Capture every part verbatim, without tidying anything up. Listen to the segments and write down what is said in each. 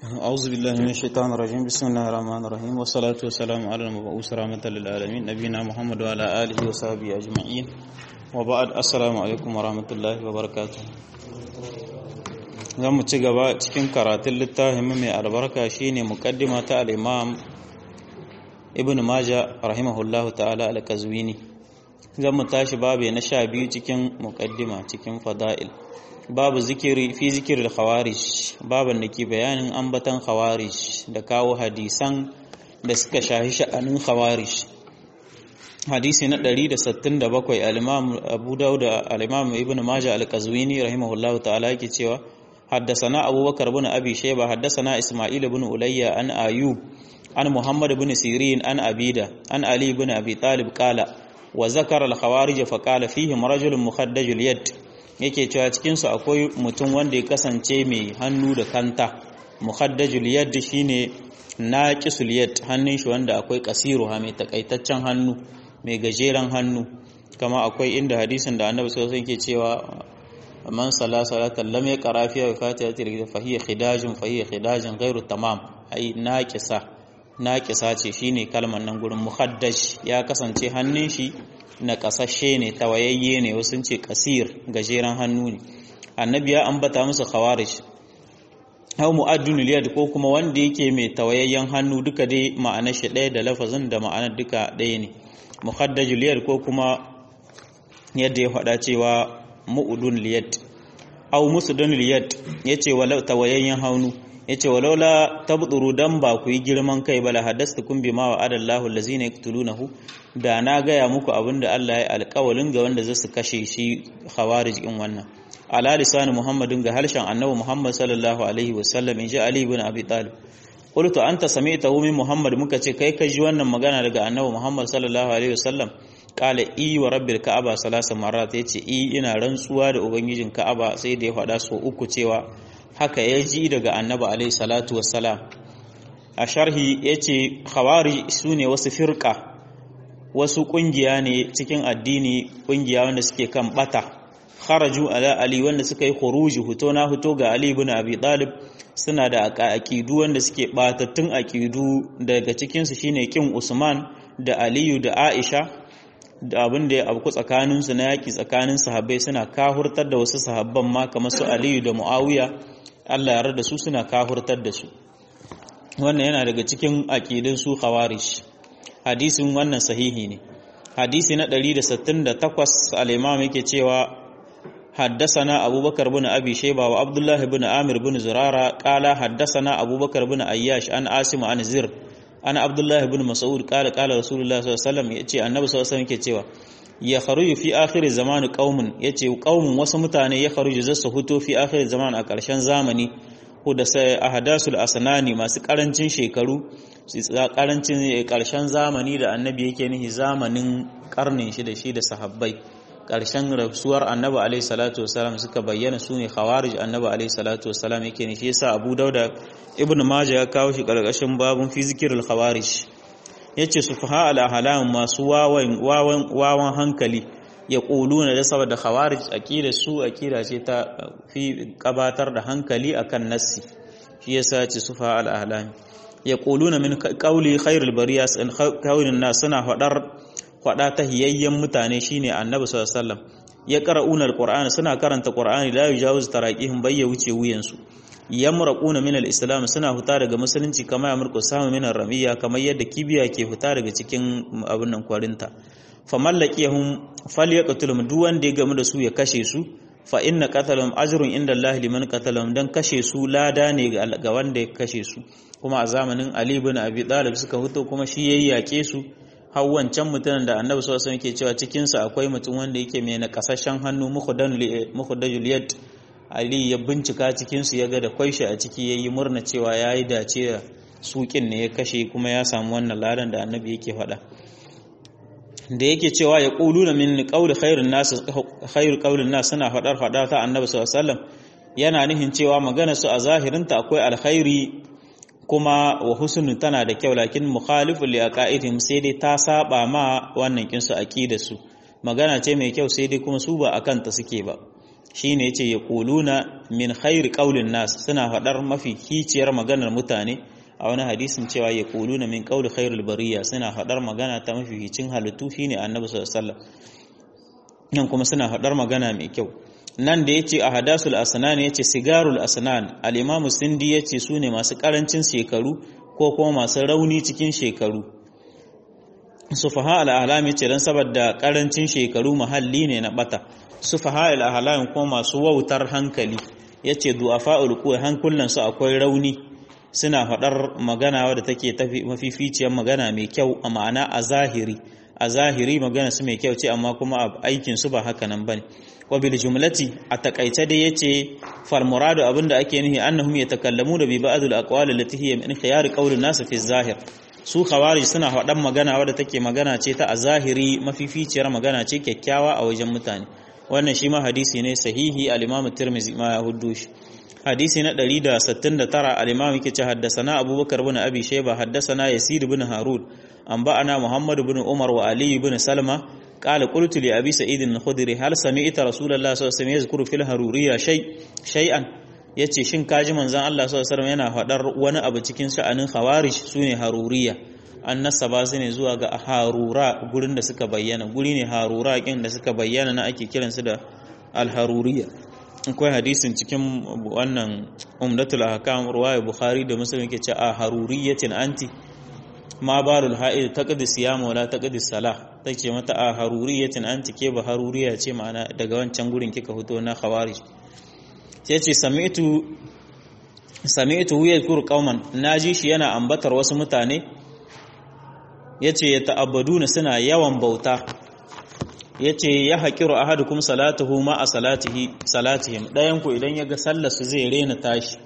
أعوذ بالله من الشيطان الرجيم بسم الله الرحمن الرحيم والصلاة والسلام على المبعوث رحمة للعالمين نبينا محمد وعلى آله وصحبه أجمعين وبعد السلام عليكم ورحمة الله وبركاته. zamu ci gaba cikin karatun littafin mai albarka shine muqaddima ta al-Imam Ibn Majah rahimahullahu ta'ala al-Qazwini. zamu tashi babu na sha biyu cikin muqaddima cikin fada'il. babu zikiri fi zikiril khawarij, baban da ke bayanin ambatan khawarij da kawo hadisan da suka shahi sha'anin khawarij. hadisi na ɗari da sittin da bakwai al-Imam Abu Dawud al-Imam Ibn Majah al-Qazwini rahimahullahu ta'ala yake cewa حدثنا أبو بكر بن أبي شيبة حدثنا إسماعيل بن أولية عن أيوب عن محمد بن سيرين عن أبيدة عن علي بن أبي طالب قال وذكر الخوارج فقال فيهم رجل مخدج اليد. yake cewa cikinsu akwai mutum wanda ya kasance mai hannu da kanta. Mukhaddajul yad shine naqisul yad, hannun shi wanda akwai qasiru ha mai takaitaccen hannu, mai gajeren hannu. Kama akwai inda hadisin da Annabi sallallahu alaihi wasallam yake cewa man sala salatan lam yaqra fiha bi fatihatil kitab fa hiya khidajun fa hiya khidajun ghairu tamam, ai naqisa naqisa ce shine kalmar nan gurin. Mukhaddaj ya kasance hannun shi na kasashe ne, tawayayye ne, wasu ce kasir, gajeren hannu ne. Annabi ya ambata musu khawarij aw mu'addun liyad, ko kuma wanda yake mai tawayayyen hannu, duka dai ma'anar shi ɗaya da lafazin da ma'anar duka ɗaya ne. Mukhaddajul liyad ko kuma yadda ya faɗa cewa mu'udun liyad aw musudun liyad, yace walau tawayayyen hannu, yace walau la tabduru, dan ba ku yi girman kai bala hadastukum bima wa adallahu allazina yaqtulunahu, da na gaya muku abinda Allah ya alƙawalin ga wanda zasu kashe shi khawarij in wannan. Ala lisan muhammadin, ga harshen annabi muhammad sallallahu alaihi wasallam, in ji ali ibn abi talib. qultu anta sami'tahu min muhammad, muka ce kai ka ji wannan magana daga annabi muhammad sallallahu alaihi wasallam. Qala i wa rabbil ka'aba salasa marat, yace i ina rantsuwa da ubangijin ka'aba, sai da ya faɗa so uku cewa haka ya ji daga annabi alaihi salatu wassalam. A sharhi yace khawarij sune wasu firqa, wasu kungiya ne cikin addini, kungiya wanda suke kan bata. Kharaju ala ali, wanda suka yi khuruji, huto na huto ga ali ibn abi talib. Suna da aqidu wanda suke batattun aqidu, daga cikin su shine kin usman da aliyu da aisha, da abin da ya abu tsakaninsu na yaƙi tsakanin sahabbai. Suna kahurtar da wasu sahabban ma kamar su aliyu da muawiya, Allah ya yarda su, suna kahurtar da su. Wannan yana daga cikin aqidun su khawarij. Hadisin wannan sahihi ne. Hadisi na ɗari da sittin da takwas al-imam yake cewa حدثنا أبو بكر بن أبي شيبة وعبد الله بن عامر بن زرارة قال حدثنا أبو بكر بن أياش عن عاصم عن زر أنا عبد الله بن مسعود قال قال رسول الله صلى الله عليه وسلم، يأتي النبي صلى الله عليه وسلم كتيوا يخرج في آخر الزمان قوم، يأتي قوم وسمتاني يخرج زس هتو في آخر الزمان أكرشان زماني ودا أحداث الأسنان ما سكرنتين شيكرو سكرنتين كرشان زماني da annabi yake nihi zamanin karnin shi da shi da sahabbai. Ƙarshen rasuwar annabi alaihi salatu wasalam suka bayyana su ne khawarij. Annabi alaihi salatu wasalam yake ne, shi yasa Abu Dauda Ibn Majah ya kawo shi ƙarƙashin babun fi zikril khawarij. Yace sufaha al ahlam, masu wawan wawan wawan hankali, ya quluna da saboda khawarij aqida su aqida ce ta fi gabatar da hankali akan nassi. Shi yasa yace sufaha al ahlam, ya quluna min qawli khairul bariyas in qawlin nas, suna fadar faɗa ta hiyayyen mutane shine annabi sallallahu alaihi wasallam. Ya qara'una alqur'ana, suna karanta qur'ani, la yujawuz taraqihim, bayya wuce wuyansu. Yamraquna min alislam, suna huta daga musulunci kamar yamruqu samu min aramiya, kamar yadda kibiya ke huta daga cikin abin nan kwarinta. Famallakihum falyaqtulhum, duk wanda ya gamu da su ya kashe su. Fa inna qatalahum ajrun inda Allah liman qatalahum, dan kashe su lada ne ga wanda ya kashe su. Kuma a zamanin Ali ibn Abi Talib suka huto, kuma shi yayi yake su. Har wancan mutumin da annabi sallallahu alaihi wasallam ke cewa cikin sa akwai mutum wanda yake mai na kasashen hannu, mukhaddajul yad. Ali ya bincika cikin su yaga da kwaishi a ciki, yayi murna cewa yayi dace da sukin ne ya kashe, kuma ya samu wannan ladan da annabi yake faɗa. Da yake cewa ya quluna min qawli khairun nas, khairul qawlin nas, suna faɗar faɗa ta annabi sallallahu alaihi wasallam, yana nihin cewa magana su a zahirinta akwai alkhairi kuma wa husnun tana da kyau, lakin mukhalifun li aqaidihim, sai dai ta saba ma wannan kinsu aqidar su. Magana ce mai kyau sai dai kuma su ba akan ta suke ba. shine yace yaquluna min khairi qaulin nas suna fadar mafi kiciyar maganar mutane a wani hadisin cewa yaquluna min qauli khairil bariya suna fadar magana ta mafi kicin halittu shine annabi sallallahu alaihi wasallam nan kuma suna fadar magana mai kyau nan da yace ahadasul asnan yace sigarul asnan al-imam sindi yace sune masu karancin shekaru ko kuma masu rauni cikin shekaru sufaha al-ahlam yace dan saboda karancin shekaru mahalli ne na bata sufaha al-ahlam kuma masu wautar hankali yace du'afa'ul quwa hankulan su akwai rauni suna fadar magana wadda take tafi mafificiyar magana mai kyau a ma'ana a zahiri a zahiri magana su mai kyau ce amma kuma aikin su ba haka nan bane wa bil jumlati a takaice dai yace fal muradu abinda ake nufi annahum yatakallamuna bi ba'd al aqwal allati hiya min khiyar qawlin nas fi zahir su khawarij suna faɗan magana wadda take magana ce ta a zahiri mafificiyar magana ce kyakkyawa a wajen mutane wannan shi ma hadisi ne sahihi al-imam at-tirmidhi ma ya huddo shi hadisi na ɗari da sittin da tara al-imam yake ce haddathana abubakar ibn abi shayba haddathana yasir ibn harun anba'ana muhammad ibn umar wa ali ibn salma qala qultu li abi sa'id al-khudri hal sami'ta rasulullah sallallahu alaihi wasallam yazkuru fil haruriyya shay shay'an yace shin kaji manzon Allah sallallahu alaihi wasallam yana fadar wani abu cikin sha'anin khawarij sune haruriyya an nasaba su ne zuwa ga harura gurin da suka bayyana guri ne harura kin da suka bayyana na ake kiransu da al-haruriyya akwai hadisin cikin wannan umdatul ahkam ruwaya bukhari da muslim yake ce a haruriyatin anti ma barul ha'id taqdi siyam wala taqdi salah tace mata a haruriyatin anti ke ba haruriya ce ma'ana daga wancan gurin kika fito na khawarij sai ce sami'tu sami'tu yadhkur qauman naji shi yana ambatar wasu mutane yace ya ta'abbaduna suna yawan bauta yace ya haqiru ahadukum salatuhu ma a salatihi salatihim dayan ku idan yaga sallar su zai rena tashi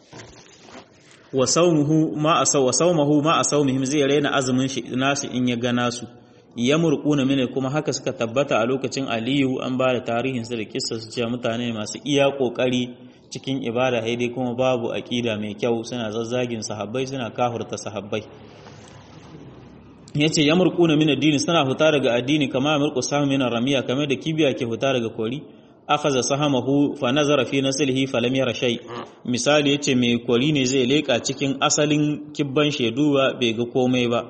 wa sawmuhu ma asaw wa sawmuhu ma asawmihim zai rena azumin shi nasu in yaga nasu yamurquna mine kuma haka suka tabbata a lokacin Aliyu an ba da tarihin su da kissa su cewa mutane masu iya kokari cikin ibada haidai kuma babu aqida mai kyau suna zazzagin sahabbai suna kafirta sahabbai yace yamurquna min ad-din suna huta daga addini kama yamurqu sahm min ramiya kamar da kibiya ke huta daga kori akhadha sahamahu fa nazara fi naslihi falam yara shay misali yace mai kori ne zai leka cikin asalin kibban sheduwa bai ga komai ba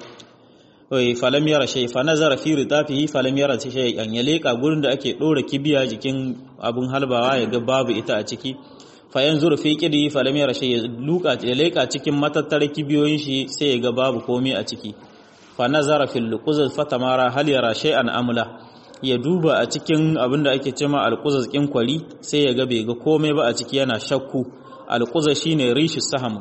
oi falam yara shay fa nazara fi ritafihi falam yara shay an ya leka gurin da ake dora kibiya jikin abun halbawa ya ga babu ita a ciki fa yanzuru fi qidi falam yara shay luka ya leka cikin matattare kibiyoyin shi sai ya ga babu komai a ciki fa nazara fil luquz fatamara hal yara shay'an amla ya duba a cikin abinda ake cewa alquzaz kin kwari sai ya ga bai ga komai ba a ciki yana shakku alquzaz shine rishi saham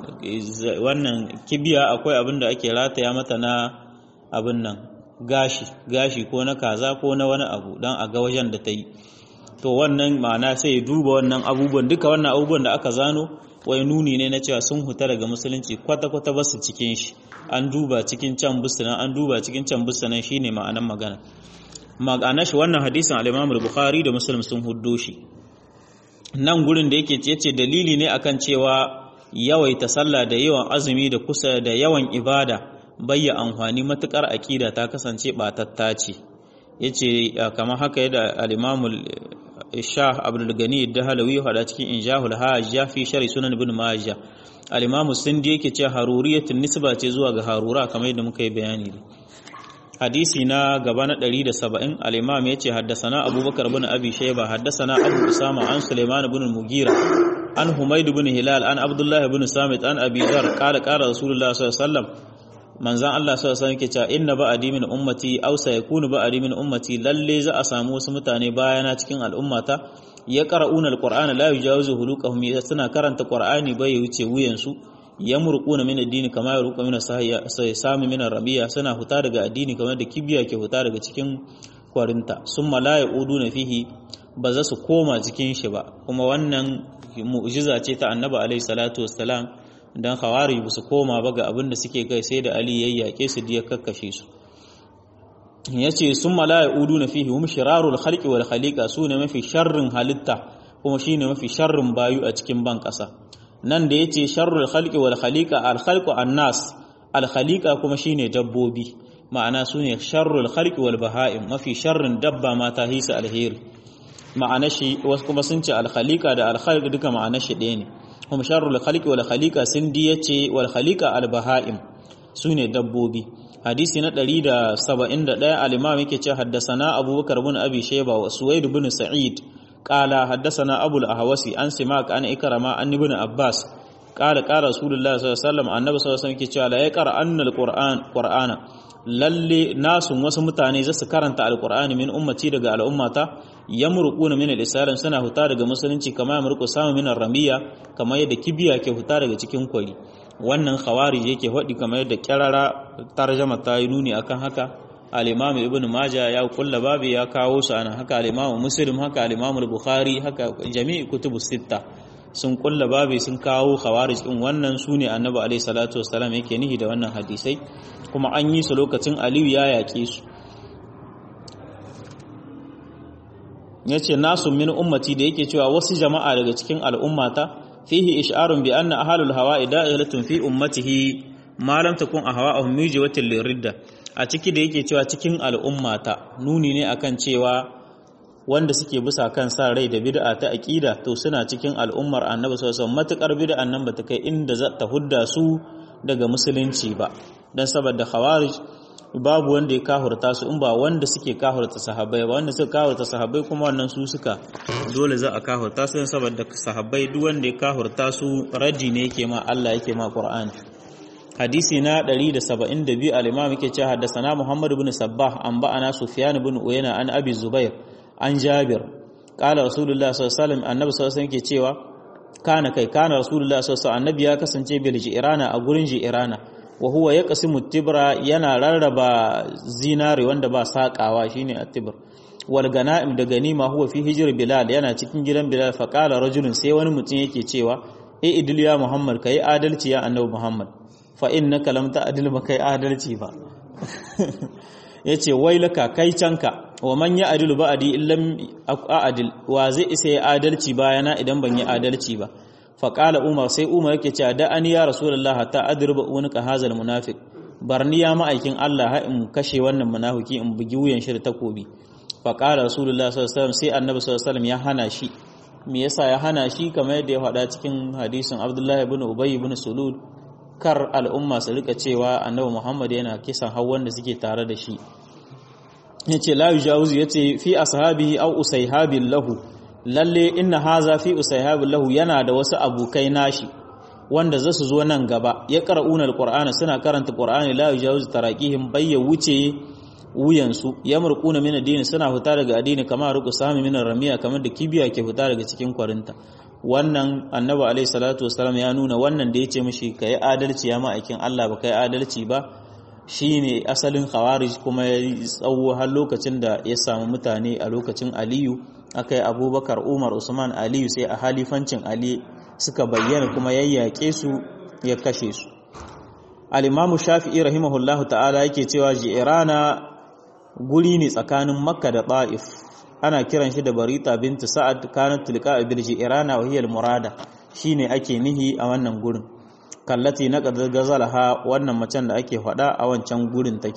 wannan kibiya akwai abinda ake rataya mata na abin nan gashi gashi ko na kaza ko na wani abu dan a ga wajen da ta yi to wannan ma'ana sai ya duba wannan abubuwan duka wannan abubuwan da aka zano wai nuni ne na cewa sun huta daga musulunci kwata-kwata basu cikin shi an duba cikin can busanan an duba cikin can busanan shine ma'anan magana ma'ana shi wannan hadisin al-Imam al-Bukhari da Muslim sun huddo shi nan gurin da yake yace dalili ne akan cewa yawaita sallah da yawan azumi da kusa da yawan ibada bayya amfani matukar akida ta kasance batatta ce yace kamar haka yadda al-Imam Shah Abdul Gani Dahalawi hada cikin Injahul Hajj fi Sharh Sunan Ibn Majah al-Imam Sindi yake cewa haruriyatun nisba ce zuwa ga harura kamar yadda muka yi bayani hadisi na gaba na ɗari da saba'in al-Imam yace haddathana Abubakar ibn Abi Shayba haddathana Abu Usama an Sulaiman ibn al-Mughira an Humayd ibn Hilal an Abdullah ibn Samit an Abi Dharr qala qala Rasulullah sallallahu alaihi wasallam manzan Allah sallallahu alaihi wasallam yake cewa inna ba'di min ummati aw sayakunu ba'di min ummati lalle za a samu wasu mutane bayana cikin al'ummata ya qara'una alqur'ana la yujawizu huluqahum suna karanta qur'ani bai wuce wuyan su yamruquna min ad-din kama yurqa min as-sahya sai sami min rabiya suna huta daga addini kamar da kibiya ke huta daga cikin kwarinta summa la yauduna fihi ba za su koma cikin shi ba kuma wannan mu'jiza ce ta annabi alaihi salatu wassalam dan khawarij ba su koma ba ga abin da suke kai sai da Ali yayyake su diya kakkashe su yace summa la yauduna fihi hum shirarul khalqi wal khaliqa sune mafi sharrin halitta kuma shine mafi sharrin bayu a cikin ban kasa nan da yace sharrul khalqi wal khaliqa al khalqu annas al khaliqa kuma shine dabbobi ma'ana sune sharrul khalqi wal baha'im mafi sharrin dabba ma ta hisa alheri ma'anar shi wasu kuma sun ce al-khaliqa da al-khalq duka ma'anar shi ɗaya ne kuma sharrul khaliqi wal khaliqa sun di yace wal khaliqa al-baha'im sune dabbobi. hadisi na ɗari da saba'in da ɗaya al-imam yake ce haddasana abubakar ibn abi shayba wa suwaid ibn sa'id qala haddasana abul ahwasi an simak an ikrama an ibn abbas qala qala rasulullahi sallallahu alaihi wasallam annabi sallallahu alaihi wasallam yake cewa la yaqra anna al-qur'an qur'ana lalle nasun wasu mutane za su karanta alqur'ani min ummati daga al'ummata yamruquna min al-islam suna huta daga musulunci kamar yamruqu samu min ar-ramiya kamar yadda kibiya ke huta daga cikin kwari. wannan khawarij yake faɗi kamar yadda kirara tarjama ta yi nuni akan haka. al-imam ibn majah ya kulla babi ya kawo su anan haka al-imam muslim haka al-imam al-bukhari haka jami'i kutubus sitta sun kulla babi sun kawo khawarij din wannan sune annabi alaihi salatu wassalam yake nihi da wannan hadisai kuma an yi su lokacin aliyu ya yake su. yace nasu min ummati da yake cewa wasu jama'a daga cikin al'ummata fihi ish'arun bi anna ahlul hawa'i da'ilatun fi ummatihi ma lam takun ahwa'uhum mujibatil liridda. a ciki da yake cewa cikin al'ummata nuni ne akan cewa wanda suke bisa kan sa rai da bid'a ta aqida to suna cikin al'ummar annabi sallallahu alaihi wasallam matukar bid'an nan bata kai inda za ta hudda su daga musulunci ba dan saboda khawarij babu wanda ya kahurta su in ba wanda suke kahurta sahabbai ba wanda suka kahurta sahabbai kuma wannan su suka dole za a kahurta su saboda sahabbai duk wanda ya kahurta su raddi ne yake ma Allah yake ma Qur'ani. hadisi na ɗari da saba'in da biyu al-imam yake cewa haddathana Muhammad ibn Sabbah an ba'ana Sufyan ibn Uyayna an Abi Zubair an Jabir qala Rasulullah sallallahu alaihi wasallam annabi sallallahu alaihi wasallam yake cewa kana kai kana Rasulullah sallallahu alaihi wasallam annabi ya kasance bil ji'rana a gurin ji'rana wa huwa yaqsimu tibra yana rarraba zinari wanda ba sakawa shine at-tibr wal ganaim da ganima huwa fi hijr Bilal yana cikin gidan Bilal fa qala rajulun sai wani mutum yake cewa eh idil ya Muhammad kai adalci ya annabi Muhammad fa innaka lam ta'dil ba kai adalci ba yace wailaka kai canka wa man ya adilu ba'di illam a'dil wa zai isa ya adalci bayana idan ban yi adalci ba. fa qala umar sai umar yake cewa da an ya rasulullah hatta adriba unka hazal munafiq barni ya ma'aikin Allah ha in kashe wannan munafiki in bugi wuyan shi da takobi. fa qala rasulullah sallallahu alaihi wasallam sai annabi sallallahu alaihi wasallam ya hana shi. me yasa ya hana shi? kamar yadda ya faɗa cikin hadisin Abdullah ibn Ubay ibn Sulul kar al'umma su rika cewa annabi Muhammad yana kisan hawan da suke tare da shi. yace la yujawizu yace fi ashabihi aw usayhabil lahu lalle inna haza fi usayhabil lahu yana da wasu abokai nashi wanda za su zo nan gaba ya qara'una alqur'ana suna karanta qur'ani la yujawizu taraqihim bayya wuce wuyansu yamruquna min ad-din suna huta daga addini kamar ruku sami min ramiya kamar da kibiya ke huta daga cikin kwarinta. wannan annabi alaihi salatu wasallam ya nuna wannan da yace mishi kai adalci ya ma'aikin Allah ba kai adalci ba shine asalin khawarij kuma ya tsawo har lokacin da ya samu mutane a lokacin Aliyu akai Abubakar Umar Usman Aliyu sai a halifancin Ali suka bayyana kuma yayyake su ya kashe su. al-Imam Shafi'i rahimahullahu ta'ala yake cewa Ji'rana guri ne tsakanin Makka da Ta'if ana kiran shi da Barita binti Sa'ad kanat tilqa bil Ji'rana wa hiya al-murada shine ake nihi a wannan gurin kallati na gazalaha wannan macen da ake faɗa a wancan gurin take.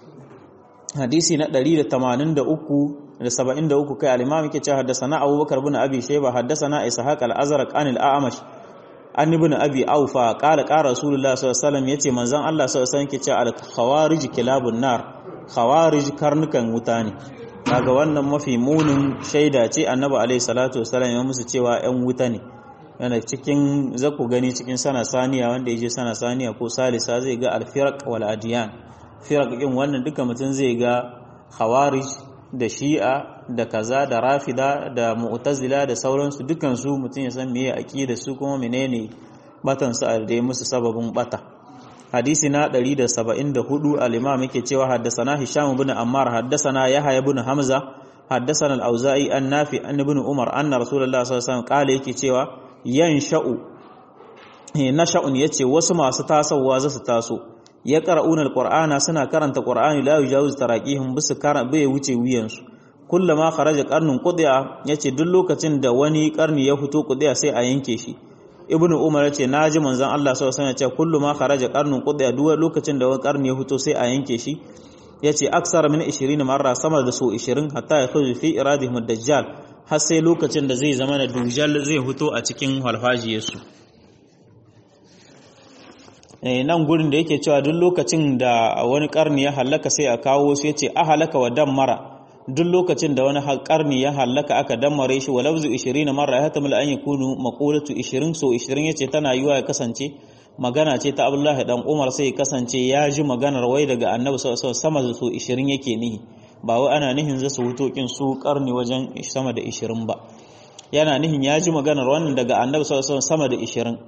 hadisi na ɗari da tamanin da uku da saba'in da uku kai al-imam yake cewa haddathana Abubakar ibn Abi Shayba haddathana Ishaq al-Azraq an al-A'mash an ibn Abi Awfa qala qala Rasulullah sallallahu alaihi wasallam yace manzon Allah sallallahu alaihi wasallam yake cewa al-khawarij kilabun nar khawarij karnukan wuta ne. kaga wannan mafi munin shaida ce annabi alaihi salatu wasallam ya musu cewa ƴan wuta ne. yana cikin zaku gani cikin sana saniya wanda yaje sana saniya ko salisa zai ga al-firaq wal adiyan firaq din wannan duka mutun zai ga khawarij da shi'a da kaza da rafida da mu'tazila da sauransu dukan su mutun ya san meye aqida su kuma menene batan su da musu sababin bata. hadisi na ɗari da saba'in da hudu al-imam yake cewa haddathana hisham ibn ammar haddathana yahya ibn hamza haddathana al-auza'i an nafi an ibn umar anna rasulullah sallallahu alaihi wasallam kale yake cewa yan sha'u na sha'un yace wasu masu tasowa za su taso ya qara'una alqur'ana suna karanta qur'ani la yujawiz taraqihim bisu kara bai wuce wuyansu kullama kharaja qarnun qudiya yace duk lokacin da wani karni ya fito qudiya sai a yanke shi. ibnu umar yace naji manzon Allah sallallahu alaihi wasallam yace kullama kharaja qarnun qudiya duk lokacin da wani karni ya fito sai a yanke shi. yace aksar min ishirin marra sama da so ishirin hatta ya khuzu fi iradihim ad-dajjal har sai lokacin da zai zama da dujal zai fito a cikin halfajiyarsu. Nan gurin da yake cewa duk lokacin da wani karni ya hallaka sai a kawo su yace a halaka wa dammara, duk lokacin da wani karni ya hallaka aka dammare shi wa lafzu ishirin marra ya tamil an yakunu maqulatu ishirin so ishirin yace tana yiwa ya kasance magana ce ta Abdullahi dan Umar sai ya kasance ya ji maganar wai daga Annabi sallallahu alaihi wasallam sama da so ishirin yake nihi, ba wai ana nihin za su hutokin su karni wajen sama da ishirin ba, yana nihin ya ji maganar wannan daga Annabi sallallahu alaihi wasallam sama da ishirin.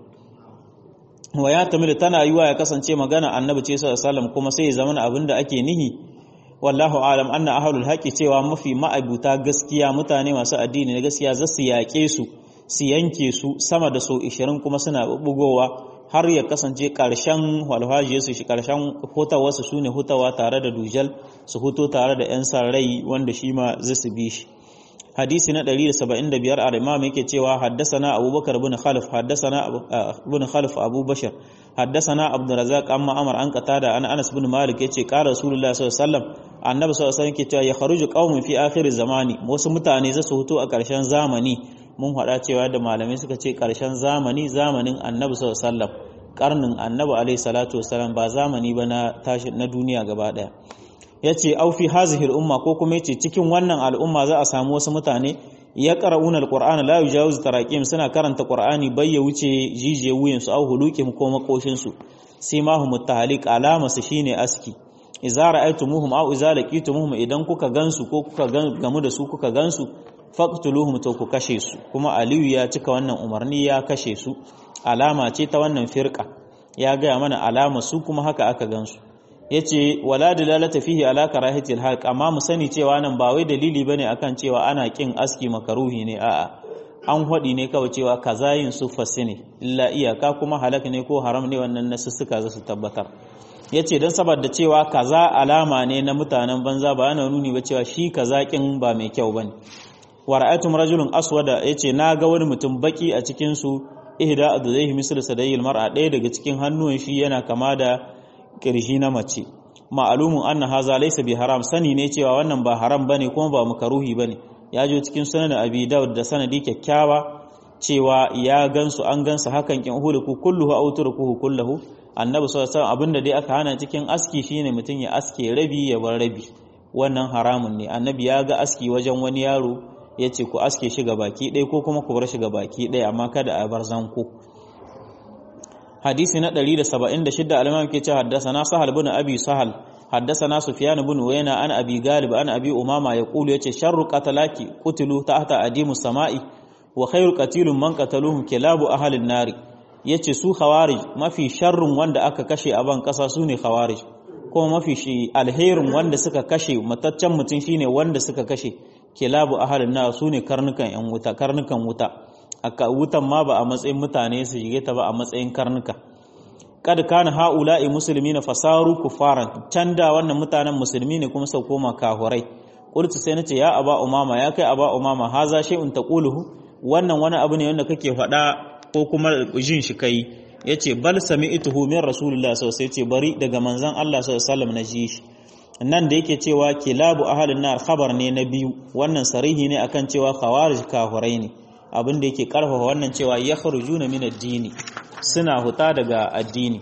wa ya tamil tana yiwa ya kasance magana Annabi ce sallallahu alaihi wasallam kuma sai ya zama abinda ake nihi wallahu alam anna ahlul haqi cewa mafi ma'abuta gaskiya mutane masu addini na gaskiya za su yaƙe su su yanke su sama da so ishirin kuma suna bugowa har ya kasance ƙarshen walhaji su shi ƙarshen hutawa su sune hutawa tare da dujal su huto tare da yan sarrai wanda shi ma zai su bi shi. hadisi na ɗari da saba'in da biyar al-imam yake cewa haddasana abubakar ibn khalif haddasana ibn khalif abu bashar haddasana abdurrazzaq amma amar an qatada an anas ibn malik yace qala rasulullahi sallallahu alaihi wasallam annabi sallallahu alaihi wasallam yake cewa ya kharuju qaumun fi akhir zamani, wasu mutane za su huto a ƙarshen zamani. mun faɗa cewa da malamai suka ce ƙarshen zamani zamanin annabi sallallahu alaihi wasallam, karnin annabi alaihi salatu wasallam, ba zamani ba na tashi na duniya gaba daya. yace au fi hazihi al-umma, ko kuma yace cikin wannan al'umma za a samu wasu mutane ya qara'una al-qur'ana la yujawiz taraqim, suna karanta qur'ani bai ya wuce jijiye wuyan su au huluqim ko makoshin su. simahum at-tahliq, alama su shine aski. idza ra'aytumuhum aw idza laqitumuhum, idan kuka gansu ko kuka gamu da su kuka gansu faqtuluhum, to ku kashe su. kuma aliyu ya cika wannan umarni ya kashe su, alama ce ta wannan firqa, ya ga mana alama su kuma haka aka gansu. yace wala dalalata fihi ala karahitil halq, amma mu sani cewa nan ba wai dalili bane akan cewa ana kin aski makaruhi ne, a'a an hadi ne kawai cewa kaza yin sufasi ne, illa iyaka kuma halak ne ko haram ne wannan nasussuka za su tabbatar. yace dan saboda cewa kaza alama ne na mutanen banza, ba yana nuni ba cewa shi kaza kin ba mai kyau bane. wa ra'aytum rajulun aswada, yace naga wani mutum baki a cikin su ihda adudaihi mislu sadayil mar'a, ɗaya daga cikin hannuwan shi yana kama da kirji na mace. ma'alumun anna haza laysa bi haram, sani ne cewa wannan ba haram bane kuma ba makaruhi bane. ya jo cikin sunan Abi Dawud da sanadi kyakkyawa cewa ya gansu an gansu hakan kin huluku kulluhu aw turkuhu kulluhu. annabi sallallahu alaihi wasallam abinda dai aka hana cikin aski shine mutun ya aske rabi ya bar rabi, wannan haramun ne. annabi ya ga aski wajen wani yaro yace ku aske shi ga baki ɗaya ko kuma ku bar shi ga baki ɗaya, amma kada a bar zanko. hadisi na ɗari da saba'in da shida al-imam ke cewa haddathana Sahal ibn Abi Sahal haddathana Sufyan ibn Uyayna an Abi Galib an Abi Umama yaqulu yace sharru qatalaki qutilu tahta adimu samai wa khairu qatilun man qataluhum kilabu ahli an-nari. yace su khawarij mafi sharrun wanda aka kashe a ban kasa sune khawarij, kuma mafi shi alherin wanda suka kashe mataccen mutun shine wanda suka kashe kilabu ahli an-nar, sune karnukan yan wuta, karnukan wuta. aka wutan ma ba a matsayin mutane su shige ta ba, a matsayin karnuka. kad kana haula'i muslimina fasaru kufaran, canda wannan mutanen musulmi ne kuma sau koma kahurai. qultu sai nace ya aba umama, ya kai aba umama, haza shay'un taquluhu, wannan wani abu ne wanda kake faɗa ko kuma jin shi kai. yace bal sami'tuhu min rasulillahi sallallahu alaihi wasallam, yace bari daga manzon Allah sallallahu alaihi wasallam na ji shi. nan da yake cewa kilabu ahlin nar khabar ne na biyu, wannan sarihi ne akan cewa khawarij kahurai ne. abin da yake karfafa wannan cewa ya kharujuna min ad-dini, suna huta daga addini.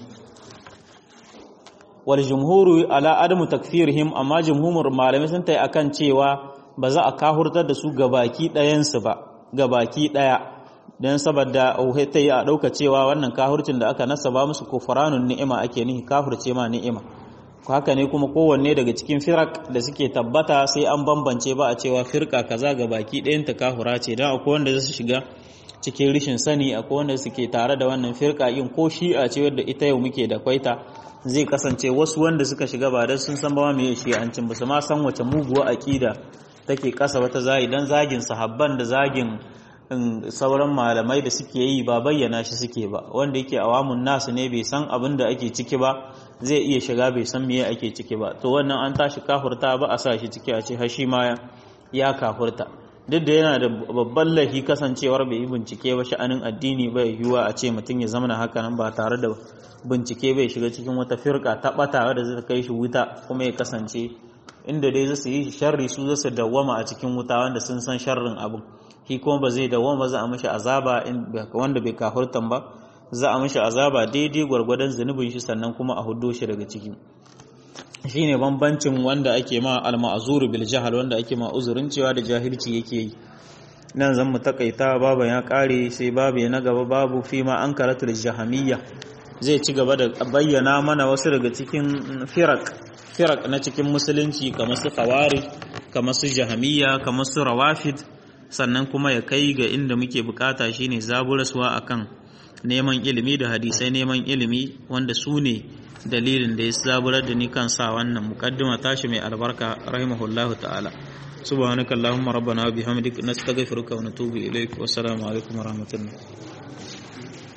wal jumhuru ala adamu takfirihim, amma jumhurul malamai sun tai akan cewa ba za a kahurtar da su gabaki ɗayan su ba, gabaki ɗaya, dan saboda auhata ya dauka cewa wannan kahurcin da aka nasaba musu kufranun ni'ima ake nihi, kafirce ma ni'ima. haka ne kuma kowanne daga cikin firak da suke tabbata sai an bambance, ba a cewa firka kaza ga baki ɗayan ta kahura ce, dan akwai wanda su shiga cikin rishin sani, akwai wanda suke tare da wannan firka yin ko shi'a ce wadda ita yau muke da kwaita, zai kasance wasu wanda suka shiga ba dan sun san ba me shi'ancin ba su ma san wace muguwa aqida take kasa wata zai, dan zagin sahabban da zagin sauran malamai da suke yi ba bayyana shi suke ba. wanda yake awamun nasu ne bai san abin da ake ciki ba, zai iya shiga bai san meye ake ciki ba, to wannan an tashi kafurta ba a sa shi ciki a ce har shi ma ya kafurta. duk da yana da babban laifi kasancewar bai yi bincike ba sha'anin addini, bai yiwuwa a ce mutum ya zama haka nan ba tare da bincike bai shiga cikin wata firka ta bata da zai kai shi wuta, kuma ya kasance inda dai zasu yi sharri su zasu dawwama a cikin wuta wanda sun san sharrin abin. shi kuma ba zai dawo ba za a mishi azaba wanda bai kafurtan ba za a mishi azaba daidai gwargwadon zunubin shi sannan kuma a huddo shi daga ciki shine bambancin wanda ake ma al-ma'zur bil jahl wanda ake ma uzurin cewa da jahilci yake yi. nan zan mu takaita babu ya kare sai babu na gaba babu fi ma ankaratul jahamiyya zai ci gaba da bayyana mana wasu daga cikin firak firak na cikin musulunci kamar su khawarij kamar su jahamiyya kamar su rawafid sannan kuma ya kai ga inda muke bukata shine zaburaswa akan neman ilimi da hadisai neman ilimi wanda su ne dalilin da ya zaburar da ni kan sa wannan muqaddima tashi mai albarka rahimahullahu ta'ala. subhanakallahumma rabbana wa bihamdika nastaghfiruka wa natubu ilaik wa assalamu alaikum wa rahmatullah.